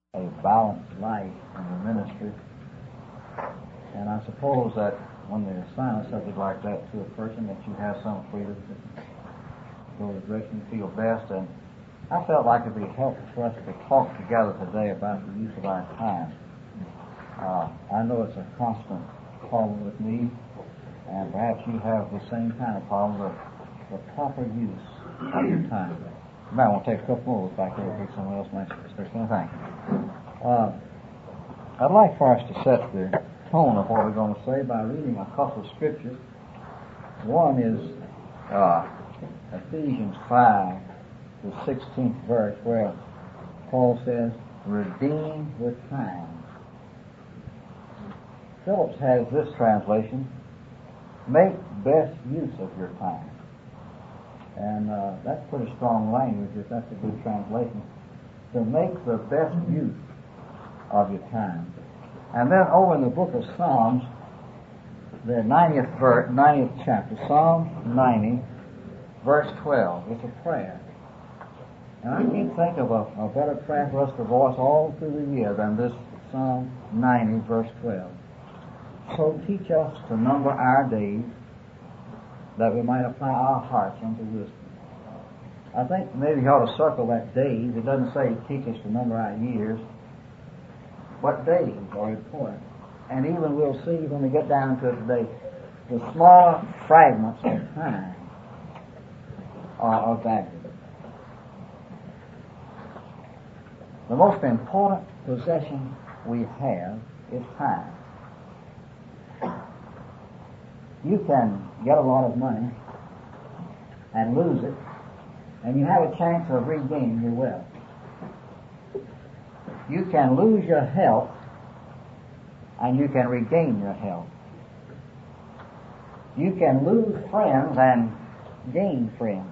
a balanced life in the ministry. And I suppose that when they assign a subject like that to a person, that you have some freedom to go the direction you feel best. And I felt like it would be helpful for us to talk together today about the use of our time. I know it's a constant problem with me, and perhaps you have the same kind of problem with the proper use of your time. You might want to take a couple more back there and someone else might say something. I'd like for us to set the tone of what we're going to say by reading a couple of scriptures. One is Ephesians 5, the 16th verse, where Paul says, "Redeem the time." Phillips has this translation, "Make best use of your time." And that's pretty strong language, if that's a good translation. To make the best use of your time. And then over in the book of Psalms, the 90th chapter, Psalm 90, verse 12. It's a prayer. And I can't think of a better prayer for us to voice all through the year than this Psalm 90, verse 12. So teach us to number our days, that we might apply our hearts unto wisdom. I think maybe you ought to circle that days. It doesn't say teach us to number our years, but days are important. And even we'll see when we get down to it today, the smaller fragments of time are valuable. The most important possession we have is time. You can get a lot of money and lose it, and you have a chance of regaining your wealth. You can lose your health, and you can regain your health. You can lose friends and gain friends.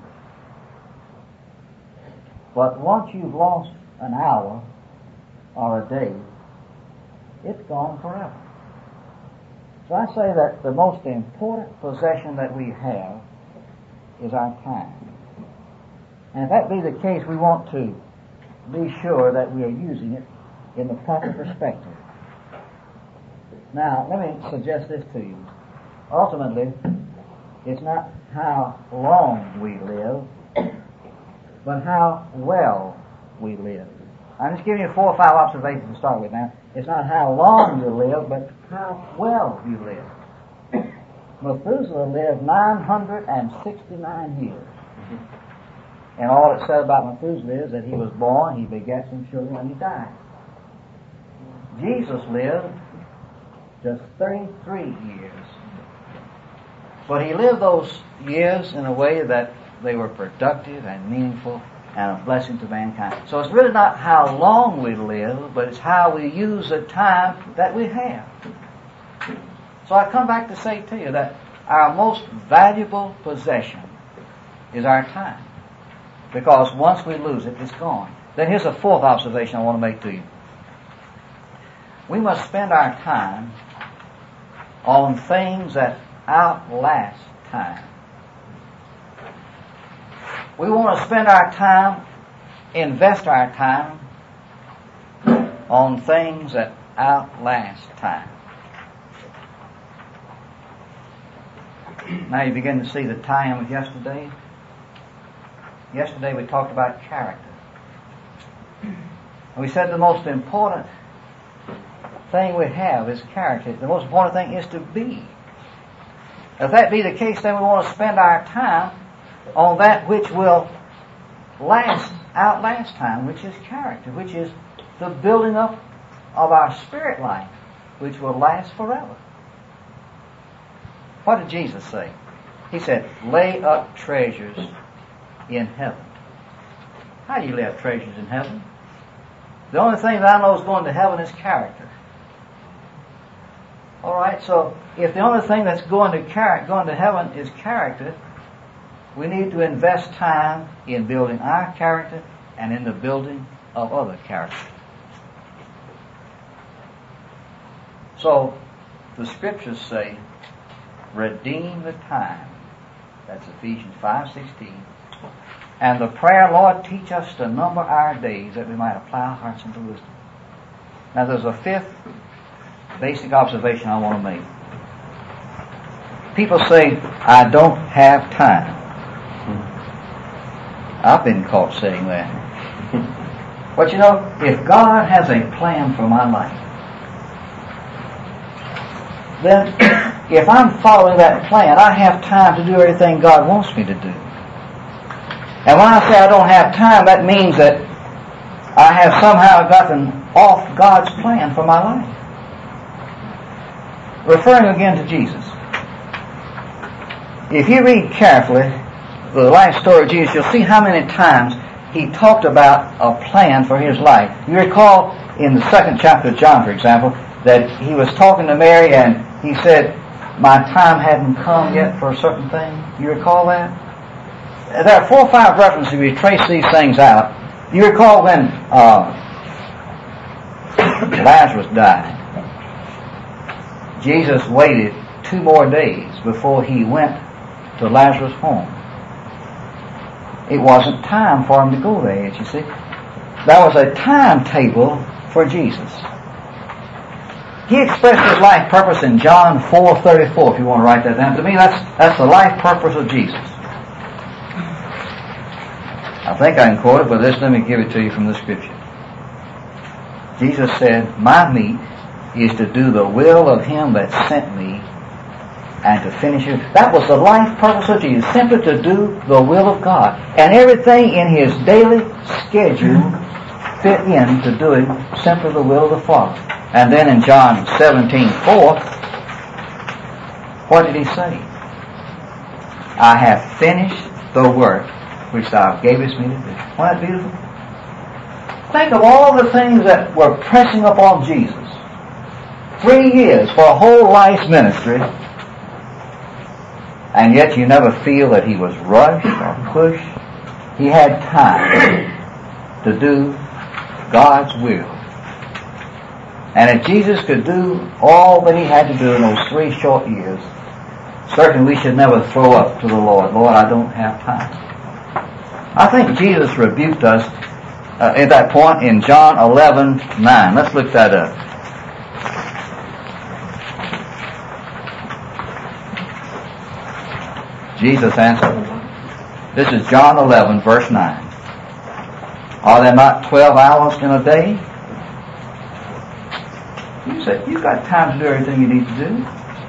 But once you've lost an hour or a day, it's gone forever. So I say that the most important possession that we have is our time. And if that be the case, we want to be sure that we are using it in the proper perspective. Now, let me suggest this to you. Ultimately, it's not how long we live, but how well we live. I'm just giving you 4 or 5 observations to start with now. It's not how long you live, but how well you live. Methuselah lived 969 years. And all it said about Methuselah is that he was born, he begat some children, and he died. Jesus lived just 33 years. But he lived those years in a way that they were productive and meaningful and a blessing to mankind. So it's really not how long we live, but it's how we use the time that we have. So I come back to say to you that our most valuable possession is our time. Because once we lose it, it's gone. Then here's a 4th observation I want to make to you. We must spend our time on things that outlast time. We want to spend our time, invest our time on things that outlast time. Now you begin to see the tie-in with yesterday. Yesterday we talked about character. And we said the most important thing we have is character. The most important thing is to be. If that be the case, then we want to spend our time on that which will outlast time, which is character, which is the building up of our spirit life, which will last forever. What did Jesus say? He said, lay up treasures in heaven. How do you lay up treasures in heaven? The only thing that I know is going to heaven is character. Alright, so if the only thing that's going to heaven is character, we need to invest time in building our character and in the building of other character. So, the scriptures say, redeem the time. That's Ephesians 5:16. And the prayer, Lord, teach us to number our days that we might apply our hearts unto wisdom. Now there's a fifth basic observation I want to make. People say, I don't have time. I've been caught saying that. But you know, if God has a plan for my life, then if I'm following that plan, I have time to do everything God wants me to do. And when I say I don't have time, that means that I have somehow gotten off God's plan for my life. Referring again to Jesus. If you read carefully the life story of Jesus, you'll see how many times he talked about a plan for his life. You recall in the 2nd chapter of John, for example, that he was talking to Mary and he said, my time hadn't come yet for a certain thing. You recall that? There are 4 or 5 references if you trace these things out. You recall when Lazarus died. Jesus waited 2 more days before he went to Lazarus' home. It wasn't time for him to go there yet, you see. There was a timetable for Jesus. He expressed his life purpose in John 4:34, if you want to write that down. To me, that's the life purpose of Jesus. I think I can quote it, but let me give it to you from the Scripture. Jesus said, my meat is to do the will of him that sent me and to finish it. That was the life purpose of Jesus, simply to do the will of God. And everything in his daily schedule fit in to doing simply the will of the Father. And then in John 17:4, what did he say? I have finished the work which thou gavest me to do. Wasn't that beautiful? Think of all the things that were pressing upon Jesus. 3 years for a whole life's ministry, and yet you never feel that he was rushed or pushed. He had time to do God's will. And if Jesus could do all that he had to do in those 3 short years, certainly we should never throw up to the Lord, Lord, I don't have time. I think Jesus rebuked us at that point in John 11:9. Let's look that up. Jesus answered. This is John 11, verse 9. Are there not 12 hours in a day? You said, you've got time to do everything you need to do.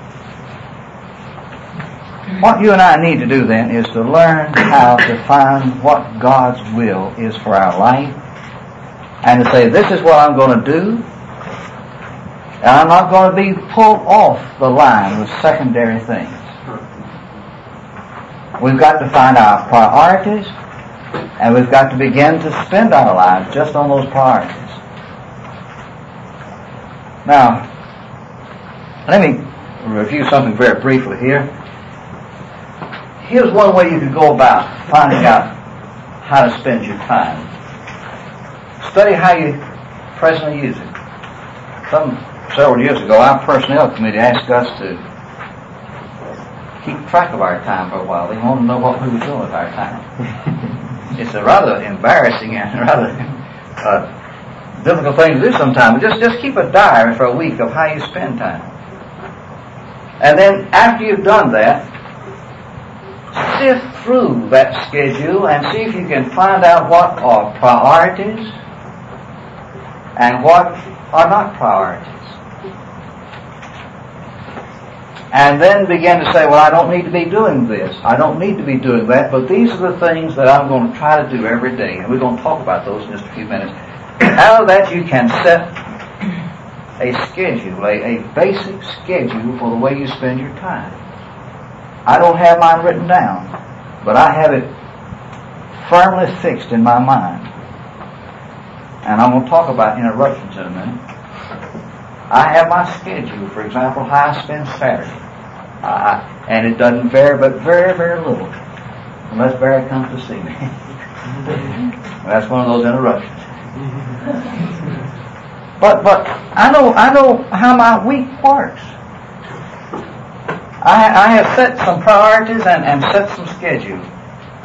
What you and I need to do then is to learn how to find what God's will is for our life and to say, this is what I'm going to do, and I'm not going to be pulled off the line with secondary things. We've got to find our priorities, and we've got to begin to spend our lives just on those priorities. Now, let me review something very briefly here. Here's one way you could go about finding out how to spend your time. Study how you presently use it. Several years ago, our personnel committee asked us to keep track of our time for a while. They wanted to know what we were doing with our time. It's a rather embarrassing and rather difficult thing to do sometimes. Just keep a diary for a week of how you spend time. And then after you've done that, sift through that schedule and see if you can find out what are priorities and what are not priorities. And then begin to say, well, I don't need to be doing this. I don't need to be doing that, but these are the things that I'm going to try to do every day. And we're going to talk about those in just a few minutes. Out of that you can set a schedule, a basic schedule for the way you spend your time. I don't have mine written down, but I have it firmly fixed in my mind. And I'm going to talk about interruptions in a minute. I have my schedule, for example, how I spend Saturday. And it doesn't vary, but very, very little. Unless Barry comes to see me. That's one of those interruptions. But I know how my week works. I have set some priorities and set some schedules.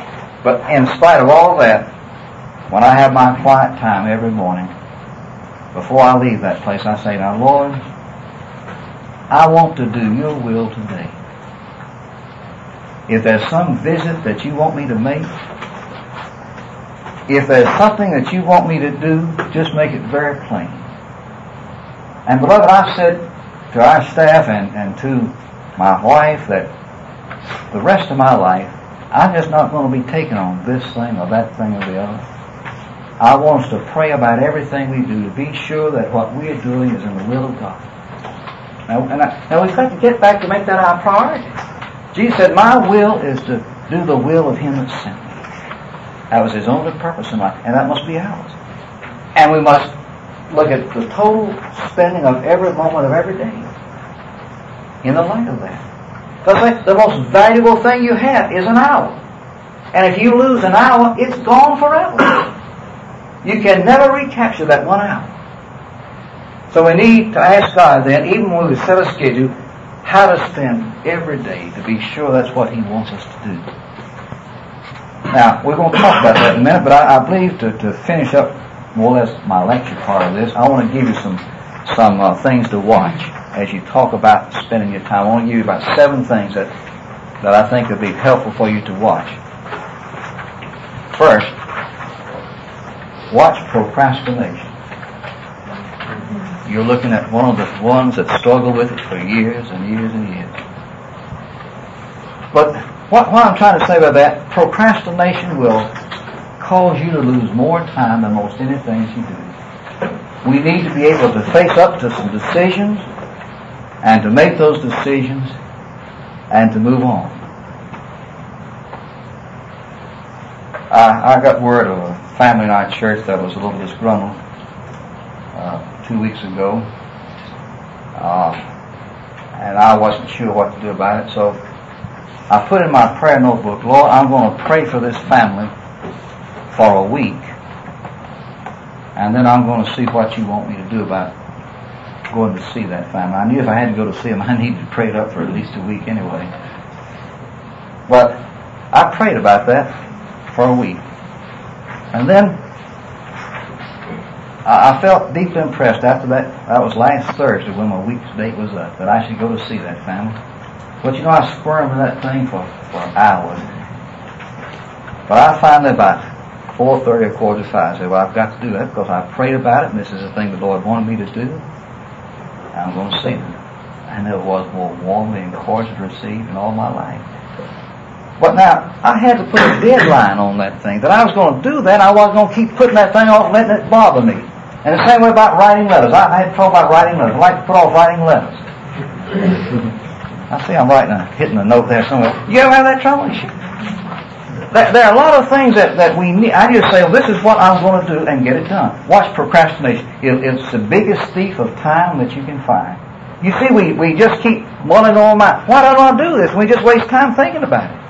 But in spite of all that, when I have my quiet time every morning, before I leave that place, I say, now, Lord, I want to do your will today. If there's some visit that you want me to make, if there's something that you want me to do, just make it very plain. And beloved, I've said to our staff and to my wife that the rest of my life, I'm just not going to be taking on this thing or that thing or the other. I want us to pray about everything we do to be sure that what we are doing is in the will of God. Now we've got to get back to make that our priority. Jesus said, my will is to do the will of Him that sent me. That was His only purpose in life, and that must be ours. And we must look at the total spending of every moment of every day in the light of that. Because the most valuable thing you have is an hour. And if you lose an hour, it's gone forever. You can never recapture that 1 hour. So we need to ask God then, even when we set a schedule, how to spend every day to be sure that's what He wants us to do. Now, we're going to talk about that in a minute, but I believe to finish up more or less my lecture part of this, I want to give you some things to watch as you talk about spending your time. I want to give you about 7 things that I think would be helpful for you to watch. First, watch procrastination. You're looking at one of the ones that struggle with it for years and years and years. But what I'm trying to say about that, procrastination will cause you to lose more time than most anything you do. We need to be able to face up to some decisions and to make those decisions and to move on. I got word of a family night church that was a little disgruntled 2 weeks ago, and I wasn't sure what to do about it, so I put in my prayer notebook, Lord, I'm going to pray for this family for a week, and then I'm going to see what you want me to do about going to see that family. I knew if I had to go to see them, I needed to pray it up for at least a week anyway. But I prayed about that for a week. And then I felt deeply impressed after that. That was last Thursday when my week's date was up, that I should go to see that family. But you know, I squirmed in that thing for hours. But I finally about 4:30 or 4:45 said, well, I've got to do that because I prayed about it and this is the thing the Lord wanted me to do. And I'm going to see them. And it was more warmly and cordially received in all my life. But now, I had to put a deadline on that thing, that I was going to do that, I wasn't going to keep putting that thing off and letting it bother me. And the same way about writing letters. I had trouble about writing letters. I like to put off writing letters. I see I'm hitting a note there somewhere. You ever have that trouble? There are a lot of things that we need. I just say, well, this is what I'm going to do and get it done. Watch procrastination. It's the biggest thief of time that you can find. You see, we just keep mulling on my, why don't I do this? And we just waste time thinking about it.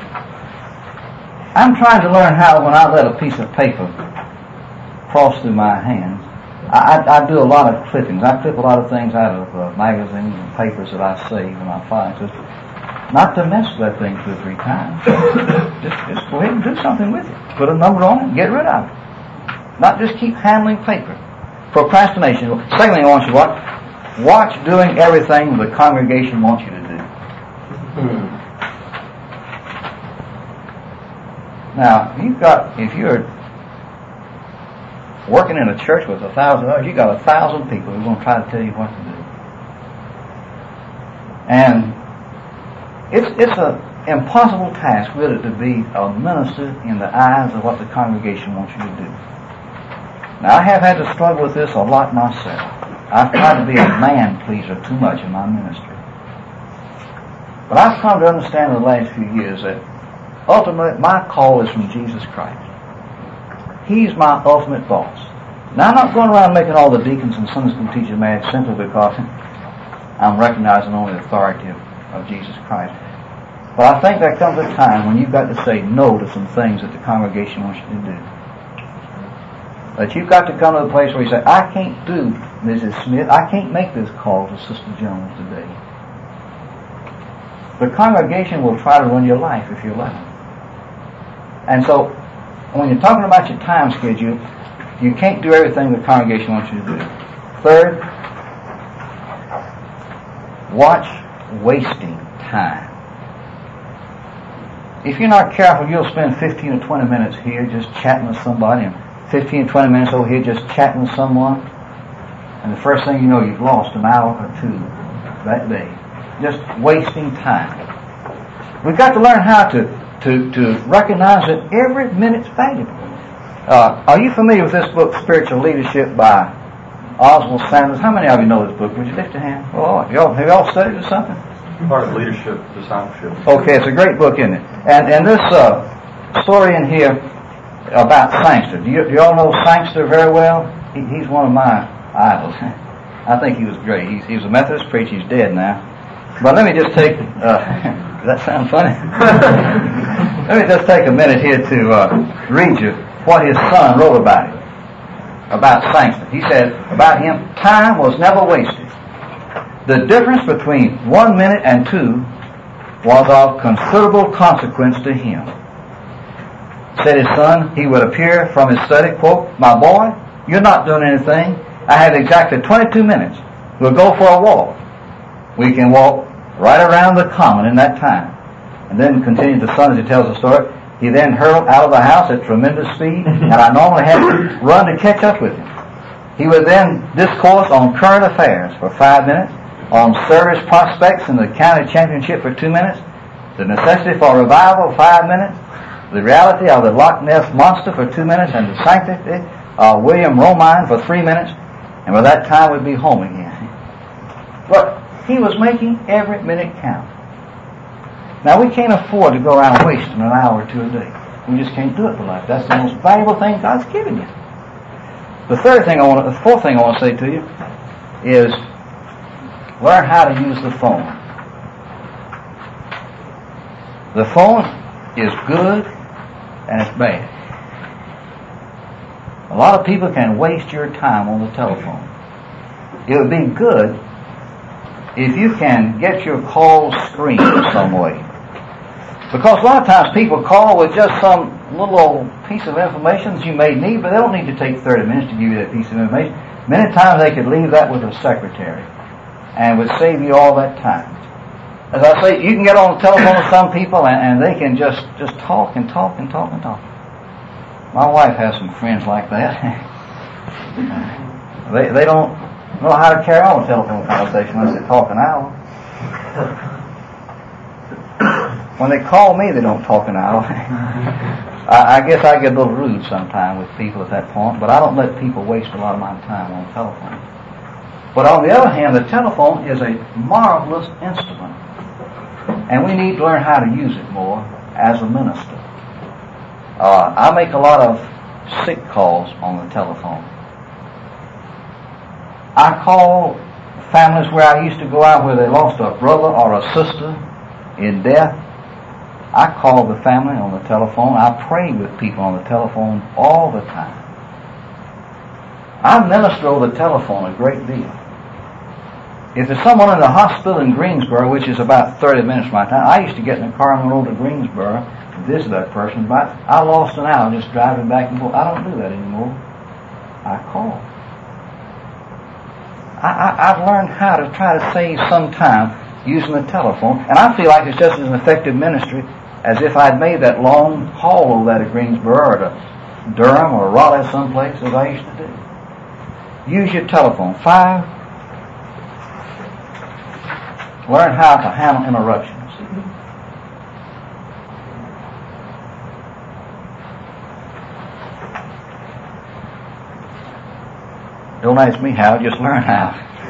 I'm trying to learn how, when I let a piece of paper cross through my hands, I do a lot of clippings. I clip a lot of things out of magazines and papers that I save in my files. Not to mess with that thing 2 or 3 times. Just go ahead and do something with it. Put a number on it and get rid of it. Not just keep handling paper. Procrastination. Secondly, I want you to watch doing everything the congregation wants you to do. Now, if you're working in a church with 1,000 others, you've got 1,000 people who are going to try to tell you what to do. And it's an impossible task, really, to be a minister in the eyes of what the congregation wants you to do. Now, I have had to struggle with this a lot myself. I've tried to be a man pleaser too much in my ministry. But I've come to understand in the last few years that ultimately my call is from Jesus Christ. He's my ultimate boss. Now, I'm not going around making all the deacons and Sunday school teachers mad simply because I'm recognizing only the authority of Jesus Christ. But I think there comes a time when you've got to say no to some things that the congregation wants you to do. That you've got to come to the place where you say, I can't do, Mrs. Smith, I can't make this call to Sister Jones today. The congregation will try to run your life if you let them. And so, when you're talking about your time schedule, You can't do everything the congregation wants you to do. Third, watch wasting time. If you're not careful, you'll spend 15 or 20 minutes here just chatting with somebody, and 15 or 20 minutes over here just chatting with someone, and the first thing you know, you've lost an hour or two that day. Just wasting time. We've got to learn how to recognize that every minute's valuable. Are you familiar with this book, Spiritual Leadership by Oswald Sanders? How many of you know this book? Would you lift your hand? Oh, have y'all studied it or something? Part of leadership, discipleship. Okay, it's a great book, isn't it? And this story in here about Sangster. Do y'all know Sangster very well? He's one of my idols. I think he was great. He was a Methodist preacher. He's dead now. But let me just take... does that sound funny? Let me just take a minute here to read you what his son wrote about him, about Sangster. He said about him, time was never wasted. The difference between 1 minute and 2 was of considerable consequence to him. Said his son, he would appear from his study, quote, "My boy, you're not doing anything. I have exactly 22 minutes. We'll go for a walk. We can walk right around the common in that time." And then continued the son as he tells the story. He then hurled out of the house at tremendous speed, and I normally had to run to catch up with him. He would then discourse on current affairs for 5 minutes, on service prospects in the county championship for 2 minutes, the necessity for revival 5 minutes, the reality of the Loch Ness Monster for 2 minutes, and the sanctity of William Romine for 3 minutes, and by that time we'd be home again. But he was making every minute count. Now we can't afford to go around wasting an hour or two a day. We just can't do it for life. That's the most valuable thing God's given you. The fourth thing I want to say to you is learn how to use the phone. The phone is good and it's bad. A lot of people can waste your time on the telephone. It would be good if you can get your call screened in some way. Because a lot of times people call with just some little old piece of information that you may need, but they don't need to take 30 minutes to give you that piece of information. Many times they could leave that with a secretary and would save you all that time. As I say, you can get on the telephone with some people and they can just talk and talk and talk and talk. My wife has some friends like that. They don't know how to carry on a telephone conversation unless they talk an hour. When they call me, they don't talk an hour. I guess I get a little rude sometimes with people at that point, but I don't let people waste a lot of my time on the telephone. But on the other hand, the telephone is a marvelous instrument, and we need to learn how to use it more as a minister. I make a lot of sick calls on the telephone. I call families where I used to go out where they lost a brother or a sister in death. I call the family on the telephone. I pray with people on the telephone all the time. I minister over the telephone a great deal. If there's someone in the hospital in Greensboro, which is about 30 minutes from my time, I used to get in the car and go to Greensboro to visit that person, but I lost an hour just driving back and forth. I don't do that anymore. I call. I've learned how to try to save some time using the telephone, and I feel like it's just as an effective ministry as if I'd made that long haul over that to Greensboro or to Durham or Raleigh someplace as I used to do. Use your telephone. 5, learn how to handle interruptions. Don't ask me how, just learn how.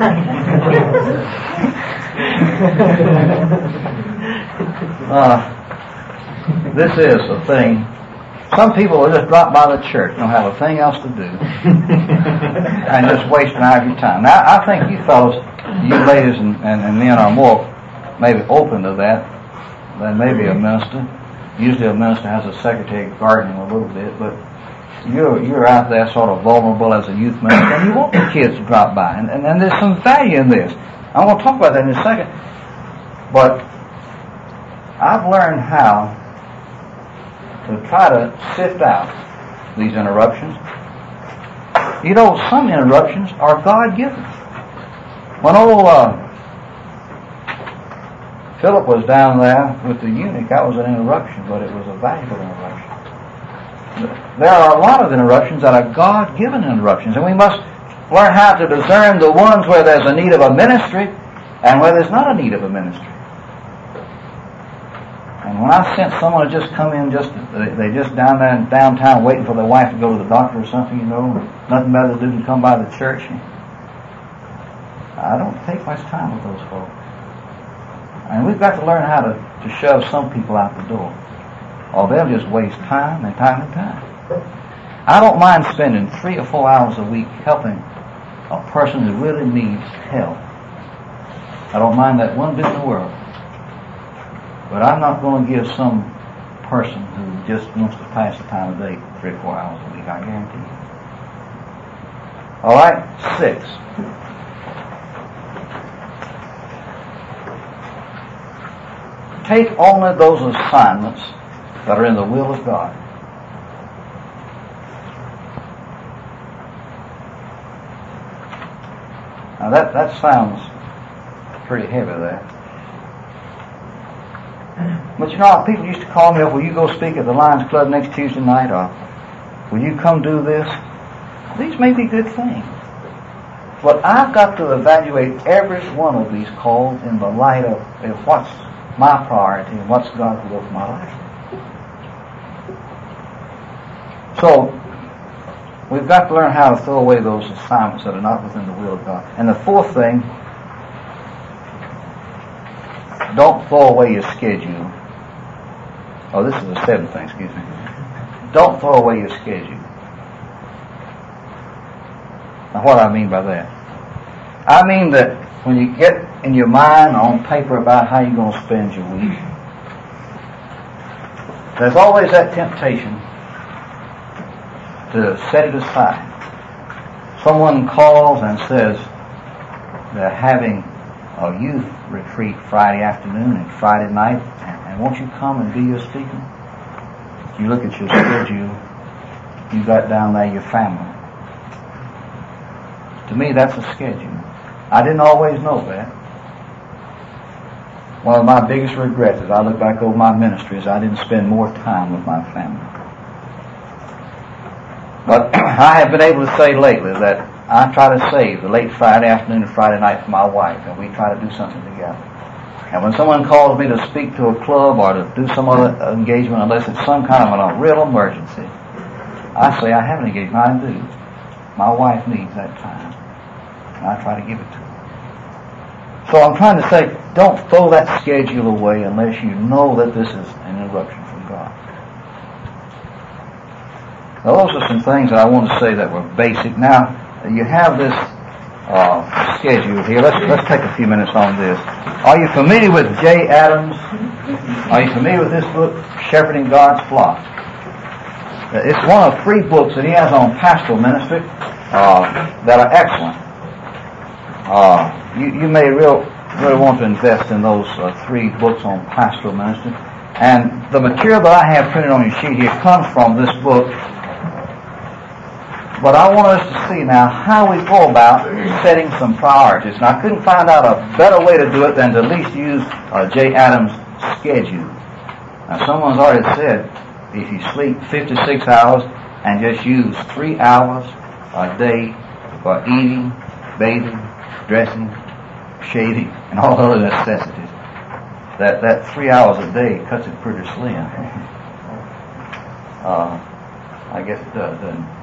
This is a thing. Some people will just drop by the church and don't have a thing else to do and just waste an hour of your time. Now, I think you fellows, you ladies and men are more maybe open to that than maybe a minister. Usually a minister has a secretary guarding a little bit, but you're out there sort of vulnerable as a youth minister, and you want the kids to drop by. And there's some value in this. I want to talk about that in a second. But I've learned how to try to sift out these interruptions. You know, some interruptions are God-given. When old Philip was down there with the eunuch, that was an interruption, but it was a valuable interruption. There are a lot of interruptions that are God-given interruptions, and we must learn how to discern the ones where there's a need of a ministry and where there's not a need of a ministry. And when I sense someone to just come in, they just down there in downtown waiting for their wife to go to the doctor or something, you know, nothing better to do than come by the church. I don't take much time with those folks. And we've got to learn how to shove some people out the door, or they'll just waste time and time and time. I don't mind spending 3 or 4 hours a week helping a person who really needs help. I don't mind that one bit in the world. But I'm not going to give some person who just wants to pass the time of day 3 or 4 hours a week, I guarantee you. All right, 6. Take only those assignments that are in the will of God. Now that sounds pretty heavy there. But you know, people used to call me up, will you go speak at the Lions Club next Tuesday night, or will you come do this? These may be good things. But I've got to evaluate every one of these calls in the light of what's my priority and what's God's will for my life. So, we've got to learn how to throw away those assignments that are not within the will of God. And the 4th thing, don't throw away your schedule. Oh, this is the 7th thing, excuse me. Don't throw away your schedule. Now, what do I mean by that? I mean that when you get in your mind on paper about how you're going to spend your week, there's always that temptation to set it aside. Someone calls and says they're having a youth retreat Friday afternoon and Friday night, and won't you come and be your speaker? You look at your schedule, you got down there your family. To me, that's a schedule. I didn't always know that. One of my biggest regrets as I look back over my ministry is I didn't spend more time with my family. But I have been able to say lately that I try to save the late Friday afternoon and Friday night for my wife, and we try to do something together. And when someone calls me to speak to a club or to do some other engagement, unless it's some kind of a real emergency, I say I have an engagement. I do. My wife needs that time, and I try to give it to her. So I'm trying to say, don't throw that schedule away unless you know that this is an interruption from God. Now, those are some things that I want to say that were basic. Now, you have this schedule here. Let's take a few minutes on this. Are you familiar with J. Adams? Are you familiar with this book, Shepherding God's Flock? It's one of 3 books that he has on pastoral ministry that are excellent. You may really want to invest in those 3 books on pastoral ministry. And the material that I have printed on your sheet here comes from this book. But I want us to see now how we go about setting some priorities. And I couldn't find out a better way to do it than to at least use J. Adams' schedule. Now, someone's already said, if you sleep 56 hours and just use 3 hours a day for eating, bathing, dressing, shaving, and all other necessities, that 3 hours a day cuts it pretty slim. I guess it does, doesn't it?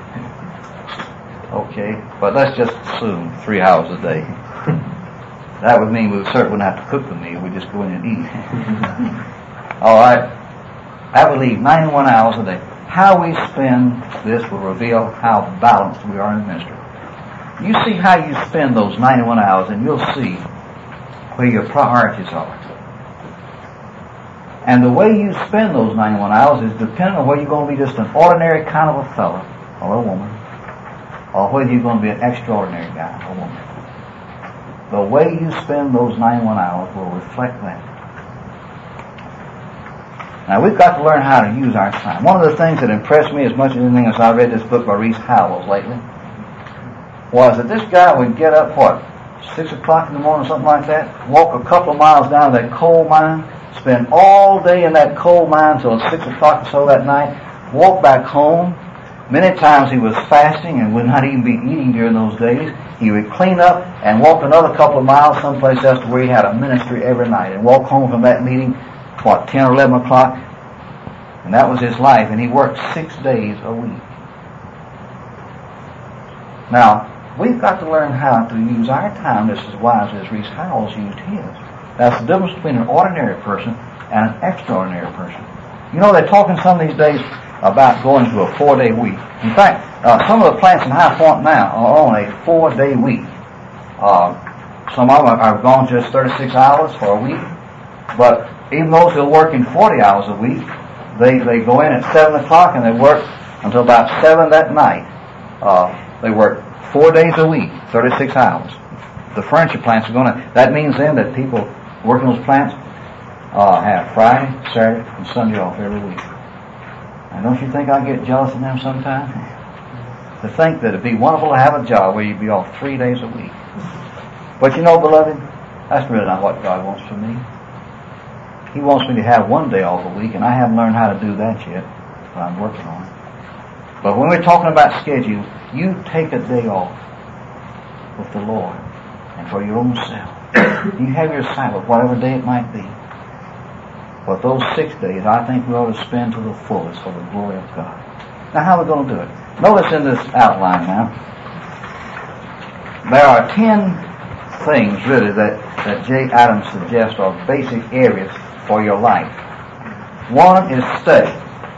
Okay, but let's just assume 3 hours a day. That would mean we certainly wouldn't have to cook the meal. We'd just go in and eat. All right. That would leave 91 hours a day. How we spend this will reveal how balanced we are in ministry. You see how you spend those 91 hours, and you'll see where your priorities are. And the way you spend those 91 hours is dependent on whether you're going to be just an ordinary kind of a fellow or a woman, or whether you're going to be an extraordinary guy or woman. The way you spend those 91 hours will reflect that. Now, we've got to learn how to use our time. One of the things that impressed me as much as anything else, I read this book by Reese Howells lately, was that this guy would get up, 6 o'clock in the morning, something like that, walk a couple of miles down to that coal mine, spend all day in that coal mine till 6 o'clock or so that night, walk back home. Many times he was fasting and would not even be eating during those days. He would clean up and walk another couple of miles someplace else to where he had a ministry every night and walk home from that meeting, 10 or 11 o'clock. And that was his life. And he worked 6 days a week. Now, we've got to learn how to use our time just as wisely as Reese Howells used his. That's the difference between an ordinary person and an extraordinary person. You know, they're talking some of these days about going to a 4-day week. In fact, some of the plants in High Point now are on a 4-day week. Some of them are gone just 36 hours for a week. But even those who are working 40 hours a week, they go in at 7 o'clock and they work until about 7 that night. They work 4 days a week, 36 hours. The furniture plants are going to... That means then that people working those plants have Friday, Saturday, and Sunday off every week. And don't you think I get jealous of them sometimes? To think that it'd be wonderful to have a job where you'd be off 3 days a week. But you know, beloved, that's really not what God wants for me. He wants me to have 1 day off a week, and I haven't learned how to do that yet, but I'm working on it. But when we're talking about schedule, you take a day off with the Lord and for your own self. You have your Sabbath, whatever day it might be. But those 6 days, I think we ought to spend to the fullest for the glory of God. Now, how are we going to do it? Notice in this outline now, there are 10 things, really, that J. Adams suggests are basic areas for your life. One is study.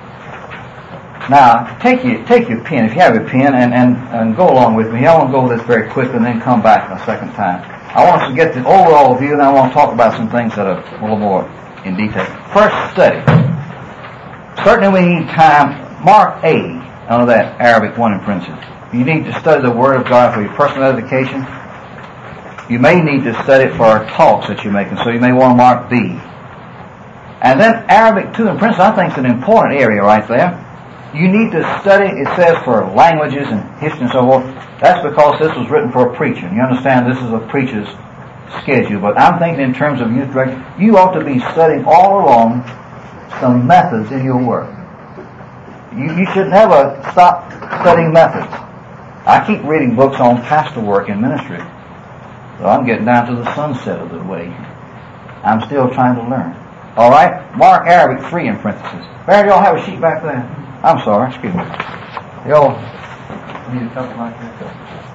Now, take your pen, if you have a pen, and go along with me. I want to go over this very quickly and then come back a second time. I want us to get the overall view, and I want to talk about some things that are a little more in detail. First, study. Certainly we need time. Mark A, under that Arabic 1 in parentheses. You need to study the Word of God for your personal edification. You may need to study it for talks that you're making, so you may want to mark B. And then Arabic 2 in parentheses, I think is an important area right there. You need to study, it says, for languages and history and so forth. That's because this was written for a preacher. You understand this is a preacher's schedule. But I'm thinking in terms of youth direction, you ought to be studying all along some methods in your work. You should never stop studying methods. I keep reading books on pastor work and ministry. So I'm getting down to the sunset of the way. I'm still trying to learn. All right? Mark Arabic 3 in parentheses. Barry, y'all have a sheet back there? I'm sorry, excuse me. Y'all need a couple like that?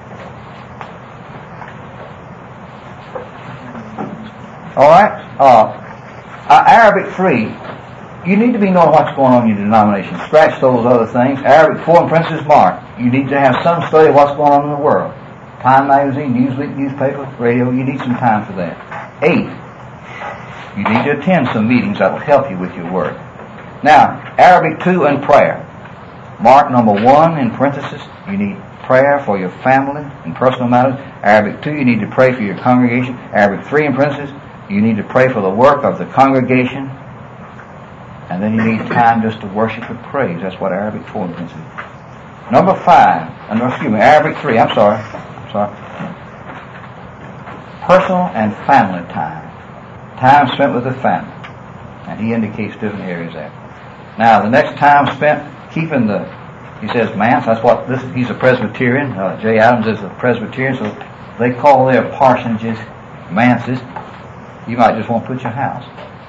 All right? Arabic 3, you need to be knowing what's going on in your denomination. Scratch those other things. Arabic 4 in parentheses, Mark. You need to have some study of what's going on in the world. Time magazine, Newsweek, newspaper, radio, you need some time for that. 8, you need to attend some meetings that will help you with your work. Now, Arabic 2 and prayer. Mark number 1 in parentheses, you need prayer for your family and personal matters. Arabic 2, you need to pray for your congregation. Arabic 3 in parentheses, you need to pray for the work of the congregation. And then you need time just to worship and praise. That's what Arabic 4 in parentheses. Number 5, Arabic 3, I'm sorry. Personal and family time. Time spent with the family. And he indicates different areas there. Now, the next time spent keeping he says manse, that's what he's a Presbyterian. J. Adams is a Presbyterian, so they call their parsonages manses. You might just want to put your house.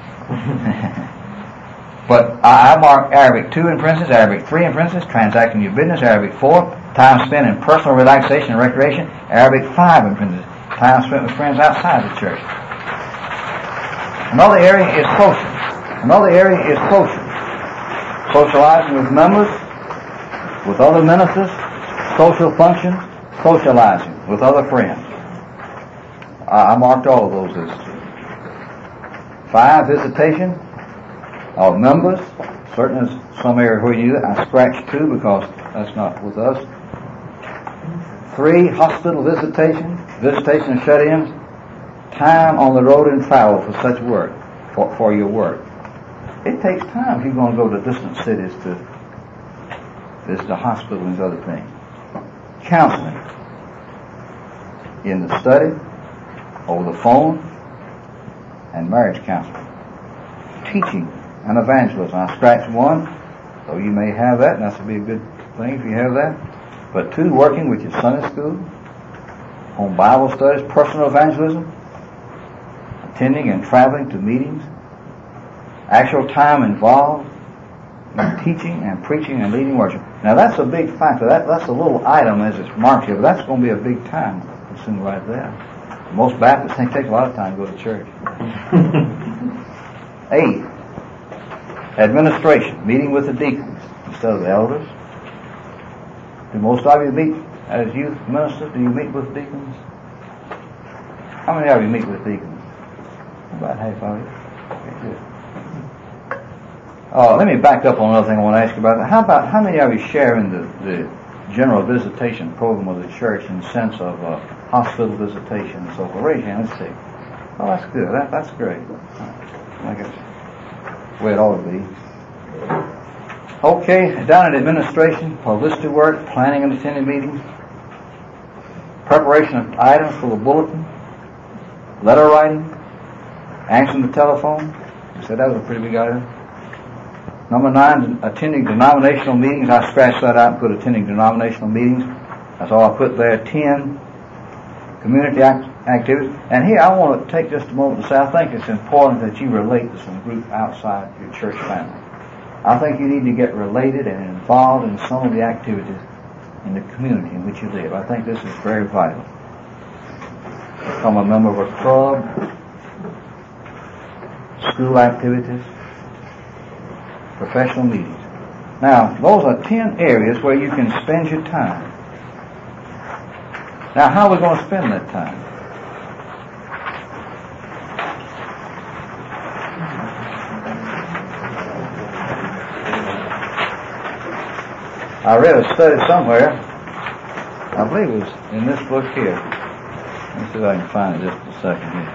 But I mark Arabic 2 in parentheses, Arabic 3 in parentheses, transacting your business, Arabic 4, time spent in personal relaxation and recreation, Arabic 5 in parentheses, time spent with friends outside the church. Another area is social. Socializing with members, with other ministers, social functions, socializing with other friends. I marked all of those as 5, visitation of members. Certainly some area where you do that. I scratched 2 because that's not with us. 3, hospital visitation of shut-ins. Time on the road and travel for such work, for your work. It takes time if you're going to go to distant cities to visit a hospital and other things. Counseling. in the study, over the phone, and marriage counseling. Teaching and evangelism. I scratched one, so you may have that, and that would be a good thing if you have that. But 2, working, which is Sunday school, home Bible studies, personal evangelism, attending and traveling to meetings, actual time involved in teaching and preaching and leading worship. Now that's a big factor. That's a little item as it's marked here, but that's going to be a big time consumed right there. Most Baptists think it takes a lot of time to go to church. 8, administration, meeting with the deacons instead of the elders. Do most of you meet as youth ministers? Do you meet with deacons? How many of you meet with deacons? About half of you. Okay, good. Let me back up on another thing I want to ask you about. How many of you share in the general visitation program of the church in the sense of hospital visitation and so forth? Raise your hand. Let's see. Oh, that's good. That's great. I guess the way it ought to be. Okay, down at administration, publicity work, planning and attending meetings, preparation of items for the bulletin, letter writing, answering the telephone. I said that was a pretty big item. Number 9, attending denominational meetings. I scratched that out and put attending denominational meetings. That's all I put there. 10, community activities. And here I want to take just a moment to say I think it's important that you relate to some group outside your church family. I think you need to get related and involved in some of the activities in the community in which you live. I think this is very vital. Become a member of a club, school activities, professional meetings. Now, those are 10 areas where you can spend your time. Now, how are we going to spend that time? I read a study somewhere, I believe it was in this book here. Let me see if I can find it just a second here.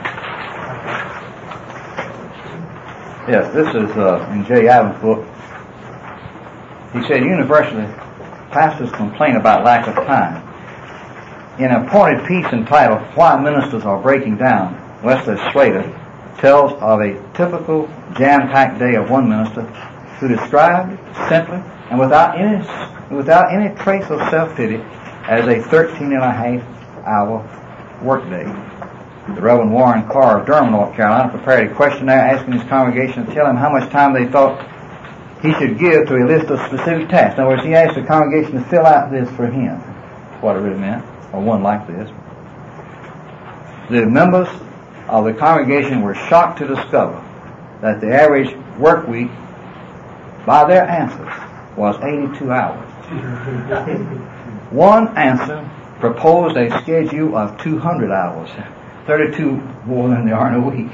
Yes, this is in Jay Adams' book. He said, universally, pastors complain about lack of time. In a pointed piece entitled, Why Ministers Are Breaking Down, Wesley Slater tells of a typical jam-packed day of one minister who described simply and without any trace of self-pity as a 13-and-a-half-hour workday. The Reverend Warren Carr of Durham, North Carolina, prepared a questionnaire asking his congregation to tell him how much time they thought he should give to a list of specific tasks. In other words, he asked the congregation to fill out this for him. That's what it really meant, or one like this. The members of the congregation were shocked to discover that the average work week, by their answers, was 82 hours. One answer proposed a schedule of 200 hours. 32 more than there are in a week.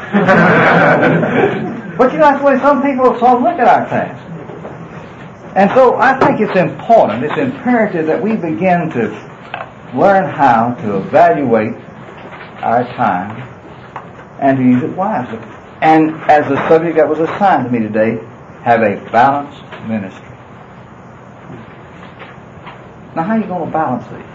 But you know, that's the way some people look at our task. And so I think it's important, it's imperative that we begin to learn how to evaluate our time and to use it wisely. And as the subject that was assigned to me today, have a balanced ministry. Now, how are you going to balance these?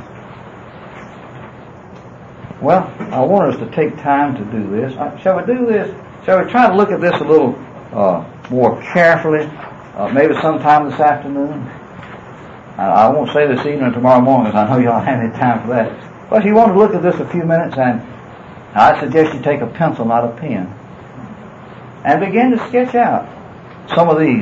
Well, I want us to take time to do this. Shall we do this? Shall we try to look at this a little more carefully? Maybe sometime this afternoon. I won't say this evening or tomorrow morning, because I know you don't have any time for that. But if you want to look at this a few minutes, and I suggest you take a pencil, not a pen, and begin to sketch out some of these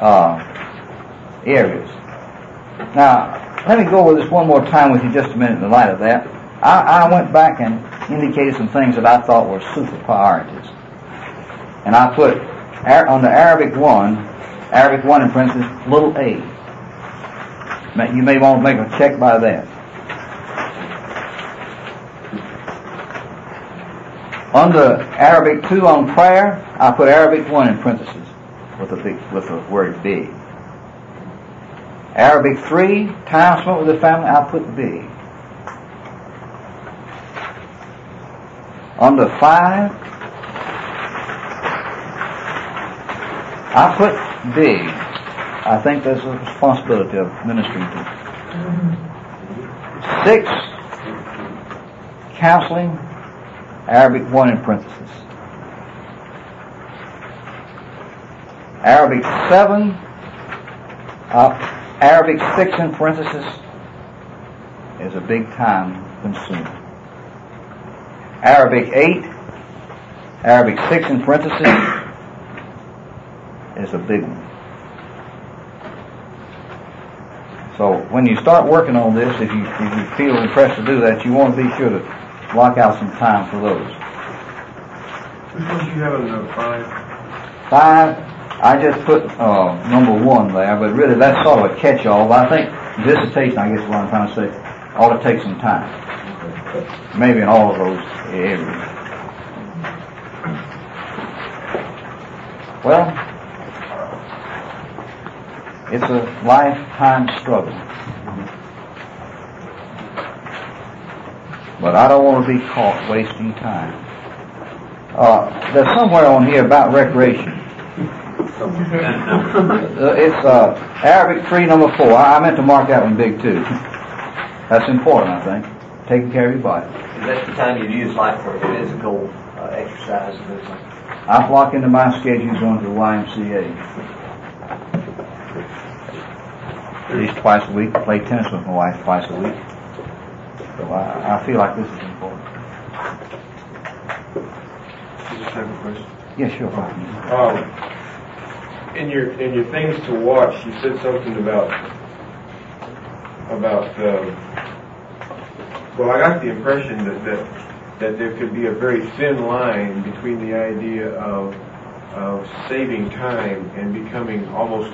areas. Now, let me go over this one more time with you just a minute in the light of that. I went back and indicated some things that I thought were super priorities. And I put on the Arabic 1 in parentheses, little a. You may want to make a check by that. Under Arabic 2 on prayer, I put Arabic 1 in parentheses with the word big. Arabic 3, time spent with the family, I put big. Under 5, I put big. I think there's a responsibility of ministering to. 6, Counseling, Arabic 1 in parentheses. Arabic 7, Arabic 6 in parentheses is a big time consumer. Arabic 8, Arabic 6 in parentheses is a big one. So when you start working on this, if you feel impressed to do that, you want to be sure to block out some time for those. Which ones do you have on 5? 5, I just put number 1 there, but really that's sort of a catch-all. But I think visitation, I guess is what I'm trying to say, ought to take some time. Maybe in all of those areas. Well, it's a lifetime struggle. But I don't want to be caught wasting time. There's somewhere on here about recreation. It's Arabic 3, number 4. I meant to mark that one big too. That's important, I think. Taking care of your body. Is that the time you use like for physical exercise and things like that? I block into my schedule going to the YMCA. At least twice a week. Play tennis with my wife twice a week. So I feel like this is important. You just have a question. Yeah, sure. In your things to watch, you said something about well, I got the impression that there could be a very thin line between the idea of saving time and becoming almost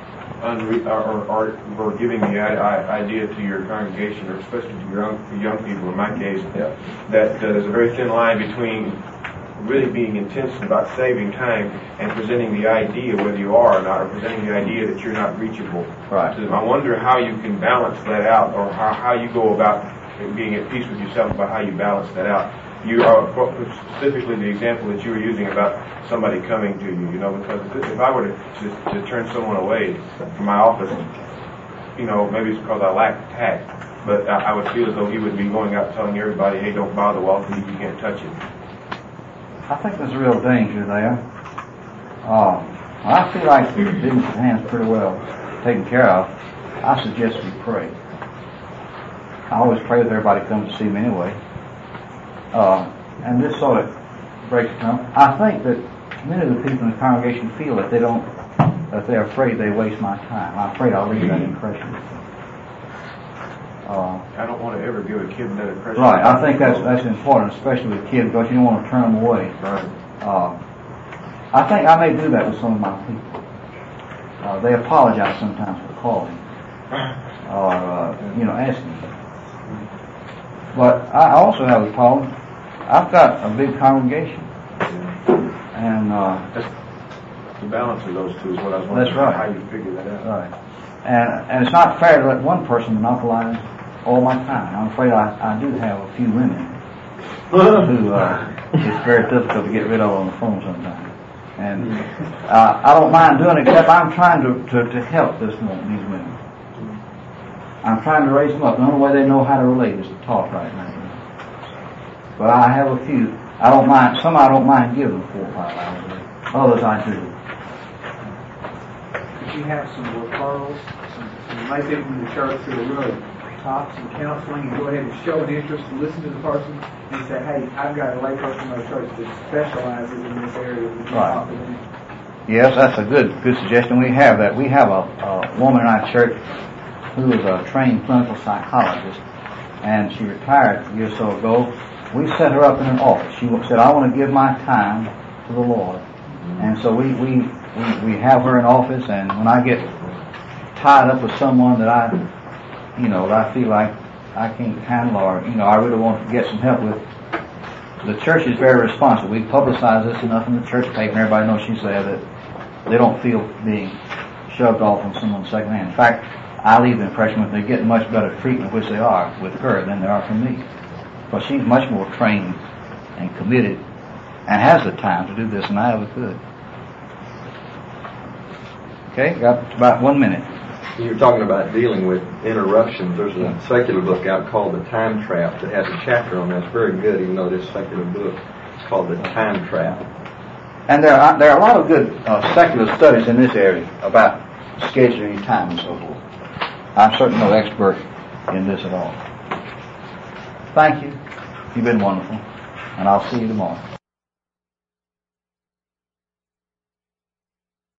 or giving the idea to your congregation, or especially to your young people in my case, that there's a very thin line between really being intense about saving time and presenting the idea, whether you are or not, or presenting the idea that you're not reachable Right. to them. I wonder how you can balance that out, or how you go about being at peace with yourself about how you balance that out. You are specifically the example that you were using about somebody coming to you, because if I were to turn someone away from my office, maybe it's because I lack tact, but I would feel as though he would be going out telling everybody, hey, don't bother Walter, you can't touch it. I think there's a real danger there. I feel like the business at hand is pretty well taken care of. I suggest we pray. I always pray that everybody comes to see me anyway. And this sort of breaks it down. I think that many of the people in the congregation feel that they're afraid they waste my time. I'm afraid I'll leave that impression. I don't want to ever give a kid that impression. Right, I think that's important, especially with kids, because you don't want to turn them away. Right. I think I may do that with some of my people. They apologize sometimes for calling or asking. But I also have a problem. I've got a big congregation, and the balance of those two is what I was wondering. That's right. How you figure that out. Right. And it's not fair to let one person monopolize all my time. I'm afraid I do have a few women who it's very difficult to get rid of on the phone sometimes. And I don't mind doing it, except I'm trying to help these women. I'm trying to raise them up. The only way they know how to relate is to talk right now. But I have a few. I don't mind. Some I don't mind giving 4 or 5 hours a day. Others I do. If you have some referrals, some lay people in the church who are really tops in counseling, and go ahead and show an interest and listen to the person and say, hey, I've got a lay person in my church that specializes in this area. Would you talk to them? Yes, that's a good suggestion. We have that. We have a woman in our church who is a trained clinical psychologist, and she retired a year or so ago. We set her up in an office. She said, I want to give my time to the Lord. And so we have her in office, and when I get tied up with someone that I feel like I can't handle, or I really want to get some help with, the church is very responsive. We publicize this enough in the church paper, and everybody knows she's there, that they don't feel being shoved off on someone secondhand. In fact, I leave the impression that they're getting much better treatment, which they are with her, than they are from me. Because she's much more trained and committed and has the time to do this than I ever could. Okay, got about 1 minute. You're talking about dealing with interruptions. There's a secular book out called The Time Trap that has a chapter on that. It's very good, even though this secular book is called The Time Trap. And there are a lot of good secular studies in this area about scheduling time and so forth. I'm certainly no expert in this at all. Thank you. You've been wonderful. And I'll see you tomorrow.